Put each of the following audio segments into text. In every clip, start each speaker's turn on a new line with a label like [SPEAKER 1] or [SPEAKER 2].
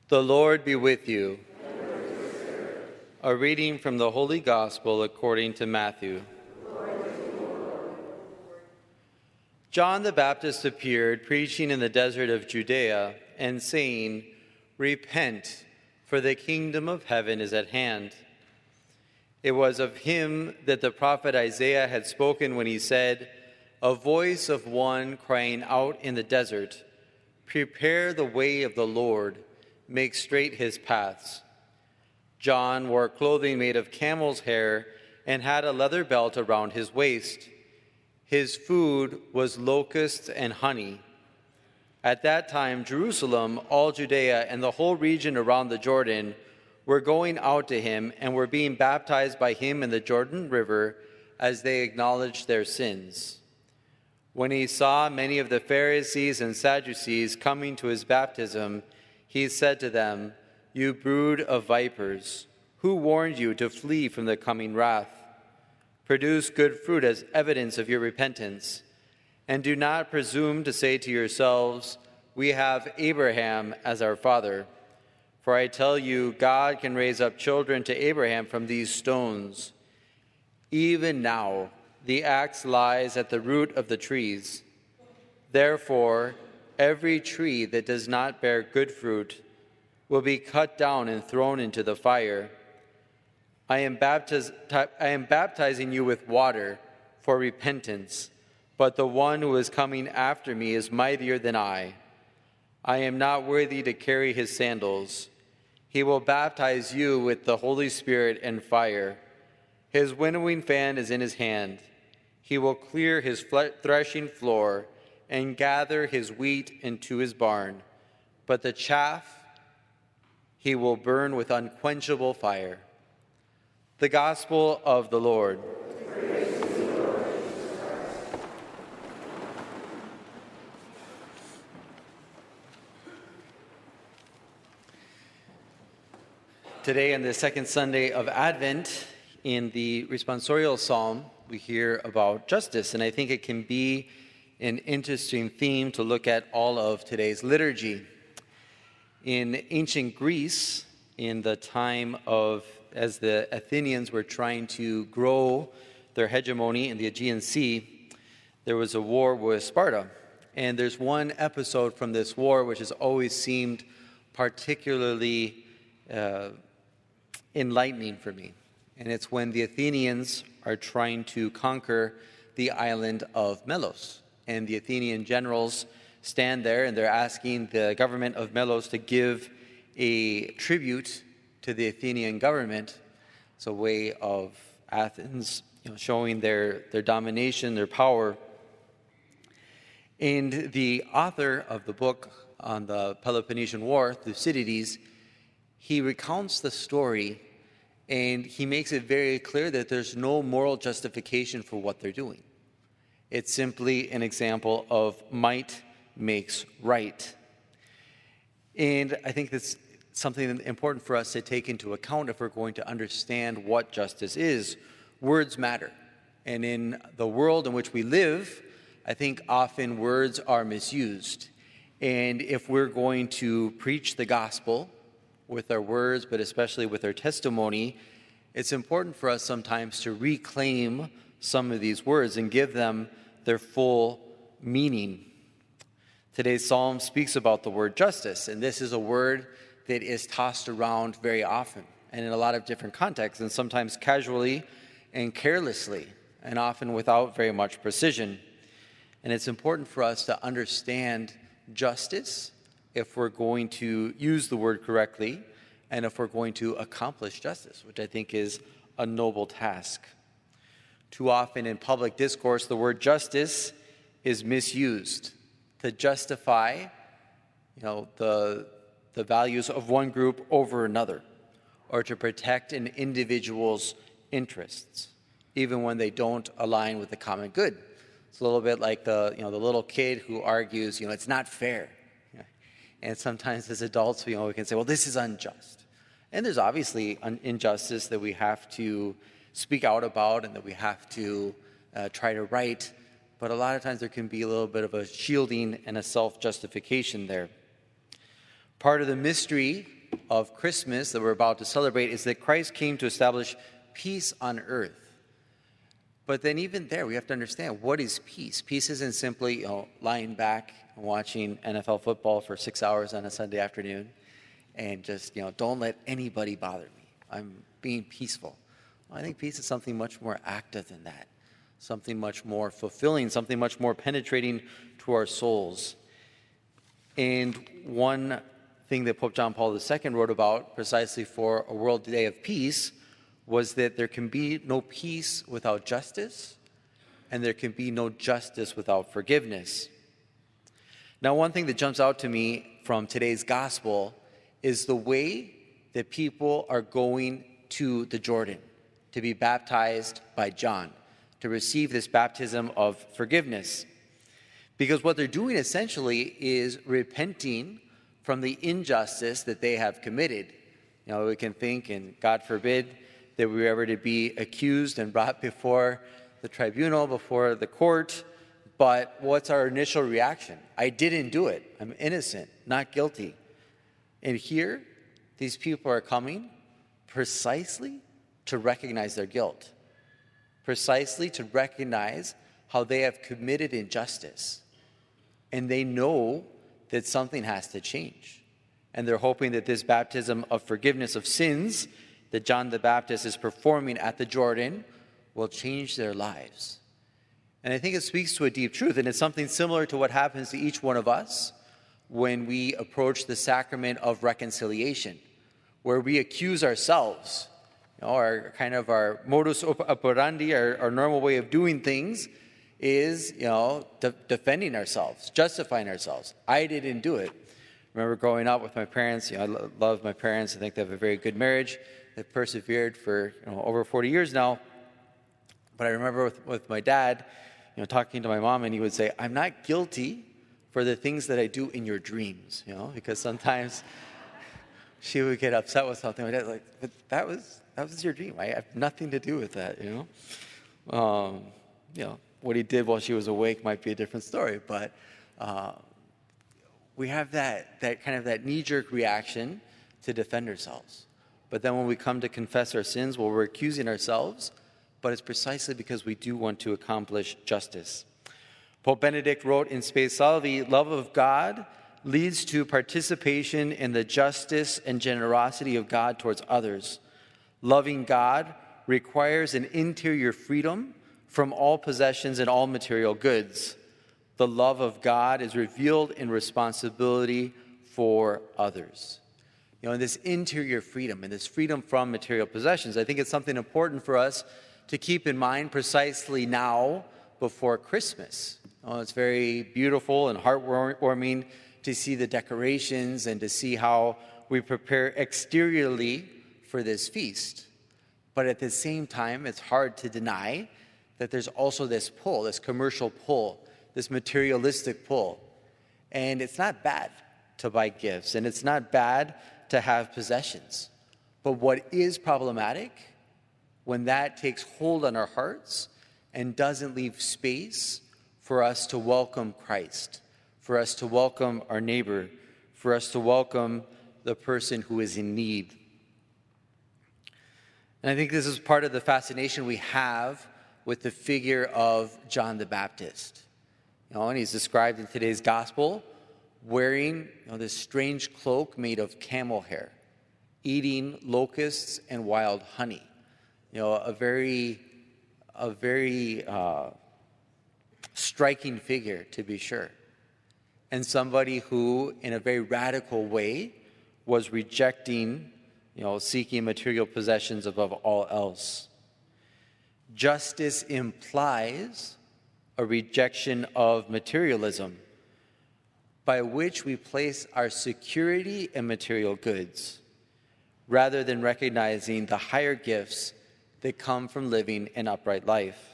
[SPEAKER 1] The Lord be with you. A reading from the Holy Gospel according to Matthew. John the Baptist appeared, preaching in the desert of Judea, and saying, "Repent, for the kingdom of heaven is at hand." It was of him that the prophet Isaiah had spoken when he said, "A voice of one crying out in the desert, prepare the way of the Lord, make straight his paths." John wore clothing made of camel's hair and had a leather belt around his waist. His food was locusts and honey. At that time, Jerusalem, all Judea, and the whole region around the Jordan were going out to him and were being baptized by him in the Jordan River as they acknowledged their sins. When he saw many of the Pharisees and Sadducees coming to his baptism, he said to them, "You brood of vipers, who warned you to flee from the coming wrath? Produce good fruit as evidence of your repentance, and do not presume to say to yourselves, 'We have Abraham as our father.' For I tell you, God can raise up children to Abraham from these stones. Even now, the axe lies at the root of the trees. Therefore, every tree that does not bear good fruit will be cut down and thrown into the fire. I am baptizing you with water for repentance, but the one who is coming after me is mightier than I. I am not worthy to carry his sandals. He will baptize you with the Holy Spirit and fire. His winnowing fan is in his hand. He will clear his threshing floor and gather his wheat into his barn, but the chaff he will burn with unquenchable fire." The Gospel of the Lord. Today, on the second Sunday of Advent, in the responsorial psalm, we hear about justice, and I think it can be an interesting theme to look at all of today's liturgy. In ancient Greece, in the time of, as the Athenians were trying to grow their hegemony in the Aegean Sea, there was a war with Sparta. And there's one episode from this war which has always seemed particularly enlightening for me. And it's when the Athenians are trying to conquer the island of Melos. And the Athenian generals stand there and they're asking the government of Melos to give a tribute to the Athenian government. It's a way of Athens, showing their domination, their power. And the author of the book on the Peloponnesian War, Thucydides, he recounts the story and he makes it very clear that there's no moral justification for what they're doing. It's simply an example of might makes right. And I think that's something important for us to take into account if we're going to understand what justice is. Words matter. And in the world in which we live, I think often words are misused. And if we're going to preach the gospel with our words, but especially with our testimony, it's important for us sometimes to reclaim some of these words and give them their full meaning. Today's psalm speaks about the word justice, and this is a word that is tossed around very often and in a lot of different contexts, and sometimes casually and carelessly, and often without very much precision. And it's important for us to understand justice if we're going to use the word correctly and if we're going to accomplish justice, which I think is a noble task. Too often in public discourse, the word justice is misused to justify, the values of one group over another, or to protect an individual's interests, even when they don't align with the common good. It's a little bit like the little kid who argues, it's not fair. And sometimes as adults, we can say, well, this is unjust. And there's obviously an injustice that we have to speak out about and that we have to try to right. But a lot of times there can be a little bit of a shielding and a self-justification there. Part of the mystery of Christmas that we're about to celebrate is that Christ came to establish peace on earth. But then even there, we have to understand, what is peace? Peace isn't simply lying back and watching NFL football for 6 hours on a Sunday afternoon and just, don't let anybody bother me. I'm being peaceful. I think peace is something much more active than that, something much more fulfilling, something much more penetrating to our souls. And one thing that Pope John Paul II wrote about precisely for a World Day of Peace was that there can be no peace without justice, and there can be no justice without forgiveness. Now, one thing that jumps out to me from today's gospel is the way that people are going to the Jordan to be baptized by John, to receive this baptism of forgiveness. Because what they're doing essentially is repenting from the injustice that they have committed. We can think, and God forbid, that we were ever to be accused and brought before the tribunal, before the court. But what's our initial reaction? I didn't do it. I'm innocent, not guilty. And here, these people are coming precisely to recognize their guilt, precisely to recognize how they have committed injustice. And they know that something has to change. And they're hoping that this baptism of forgiveness of sins that John the Baptist is performing at the Jordan will change their lives. And I think it speaks to a deep truth, and it's something similar to what happens to each one of us when we approach the sacrament of reconciliation, where we accuse ourselves. Our modus operandi, our normal way of doing things is, defending ourselves, justifying ourselves. I didn't do it. I remember growing up with my parents. I love my parents. I think they have a very good marriage. They've persevered for over 40 years now. But I remember with my dad, talking to my mom, and he would say, "I'm not guilty for the things that I do in your dreams," because sometimes she would get upset with something. My dad's like, "But that was your dream. I have nothing to do with that." What he did while she was awake might be a different story, but we have that knee-jerk reaction to defend ourselves. But then when we come to confess our sins, we're accusing ourselves, but it's precisely because we do want to accomplish justice. Pope Benedict wrote in Spe Salvi, "Love of God leads to participation in the justice and generosity of God towards others. Loving God requires an interior freedom from all possessions and all material goods. The love of God is revealed in responsibility for others." In this interior freedom and this freedom from material possessions, I think it's something important for us to keep in mind precisely now before Christmas. It's very beautiful and heartwarming to see the decorations and to see how we prepare exteriorly for this feast. But at the same time, it's hard to deny that there's also this pull, this commercial pull, this materialistic pull. And it's not bad to buy gifts, and it's not bad to have possessions. But what is problematic, when that takes hold on our hearts and doesn't leave space for us to welcome Christ, for us to welcome our neighbor, for us to welcome the person who is in need. And I think this is part of the fascination we have with the figure of John the Baptist. And he's described in today's gospel wearing this strange cloak made of camel hair, eating locusts and wild honey. A very striking figure, to be sure. And somebody who, in a very radical way, was rejecting, seeking material possessions above all else. Justice implies a rejection of materialism, by which we place our security in material goods, rather than recognizing the higher gifts that come from living an upright life.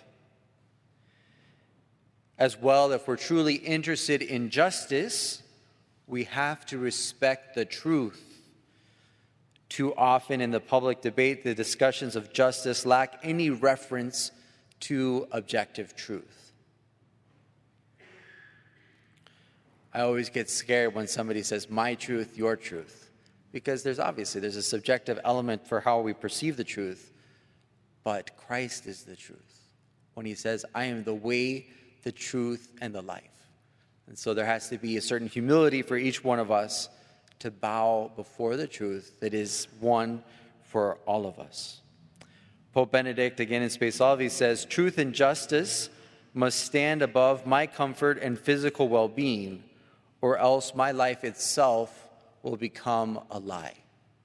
[SPEAKER 1] As well, if we're truly interested in justice, we have to respect the truth. Too often in the public debate, the discussions of justice lack any reference to objective truth. I always get scared when somebody says, "my truth, your truth," because there's a subjective element for how we perceive the truth, but Christ is the truth. When he says, I am the way, the truth, and the life. And so there has to be a certain humility for each one of us to bow before the truth that is one for all of us. Pope Benedict, again in Spe Salvi, says, truth and justice must stand above my comfort and physical well-being, or else my life itself will become a lie.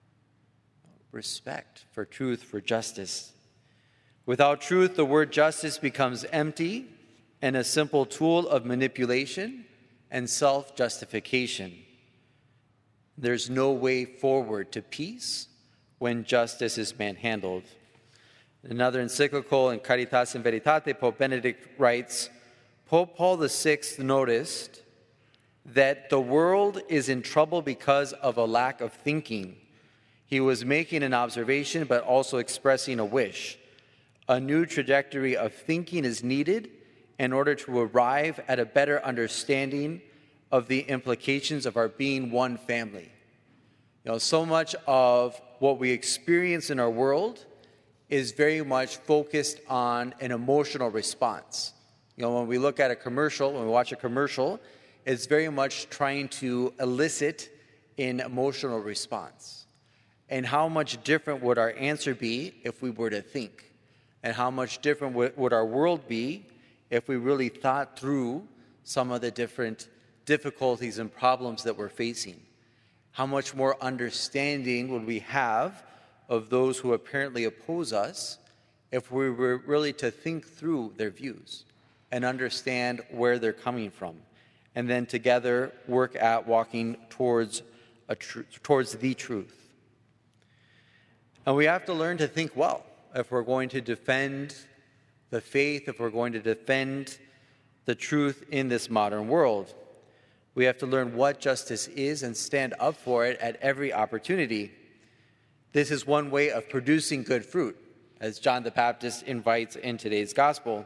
[SPEAKER 1] Respect for truth, for justice. Without truth, the word justice becomes empty and a simple tool of manipulation and self-justification. There's no way forward to peace when justice is manhandled. Another encyclical, in Caritas in Veritate, Pope Benedict writes, Pope Paul VI noticed that the world is in trouble because of a lack of thinking. He was making an observation, but also expressing a wish. A new trajectory of thinking is needed in order to arrive at a better understanding of the implications of our being one family. So much of what we experience in our world is very much focused on an emotional response. When we look at a commercial, when we watch a commercial, it's very much trying to elicit an emotional response. And how much different would our answer be if we were to think? And how much different would our world be if we really thought through some of the different difficulties and problems that we're facing? How much more understanding would we have of those who apparently oppose us if we were really to think through their views and understand where they're coming from, and then together work at walking towards the truth. And we have to learn to think well if we're going to defend the faith, if we're going to defend the truth in this modern world. We have to learn what justice is and stand up for it at every opportunity. This is one way of producing good fruit, as John the Baptist invites in today's gospel.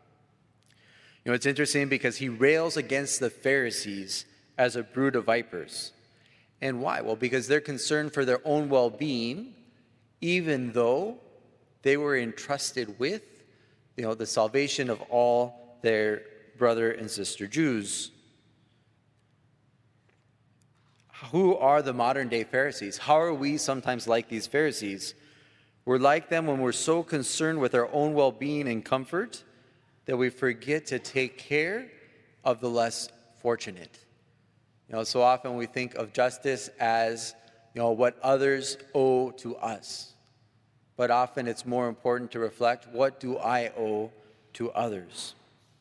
[SPEAKER 1] It's interesting because he rails against the Pharisees as a brood of vipers. And why? Well, because they're concerned for their own well-being, even though they were entrusted with, the salvation of all their brother and sister Jews. Who are the modern-day Pharisees? How are we sometimes like these Pharisees? We're like them when we're so concerned with our own well-being and comfort that we forget to take care of the less fortunate. So often we think of justice as, what others owe to us. But often it's more important to reflect, what do I owe to others?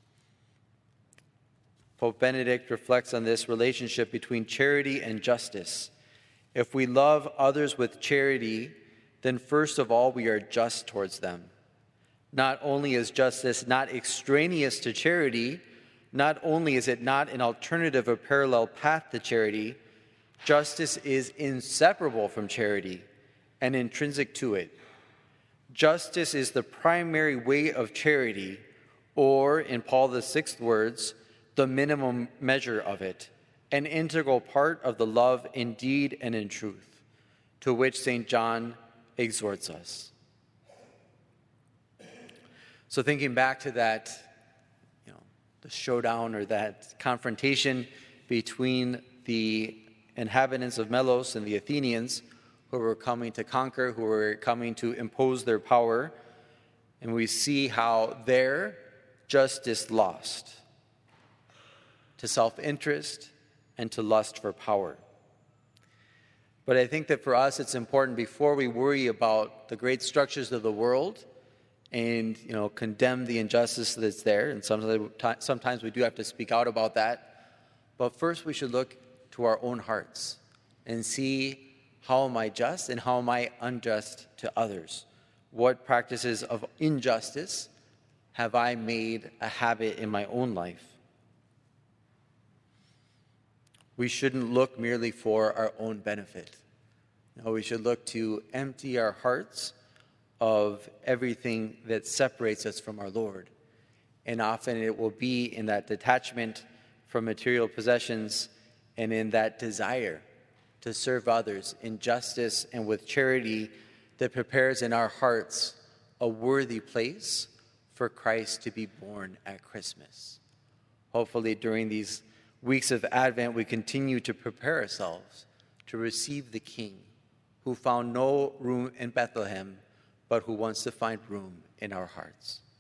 [SPEAKER 1] Pope Benedict reflects on this relationship between charity and justice. If we love others with charity, then first of all, we are just towards them. Not only is justice not extraneous to charity, not only is it not an alternative or parallel path to charity, justice is inseparable from charity and intrinsic to it. Justice is the primary way of charity, or in Paul VI's words, the minimum measure of it, an integral part of the love in deed and in truth, to which St. John exhorts us. So thinking back to that, the showdown or that confrontation between the inhabitants of Melos and the Athenians, who were coming to conquer, who were coming to impose their power, and we see how their justice lost to self-interest and to lust for power. But I think that for us it's important, before we worry about the great structures of the world and condemn the injustice that's there, and sometimes we do have to speak out about that, but first we should look to our own hearts and see, how am I just and how am I unjust to others? What practices of injustice have I made a habit in my own life? We shouldn't look merely for our own benefit. No, we should look to empty our hearts of everything that separates us from our Lord. And often it will be in that detachment from material possessions and in that desire to serve others in justice and with charity that prepares in our hearts a worthy place for Christ to be born at Christmas. Hopefully, during these weeks of Advent, we continue to prepare ourselves to receive the King who found no room in Bethlehem, but who wants to find room in our hearts.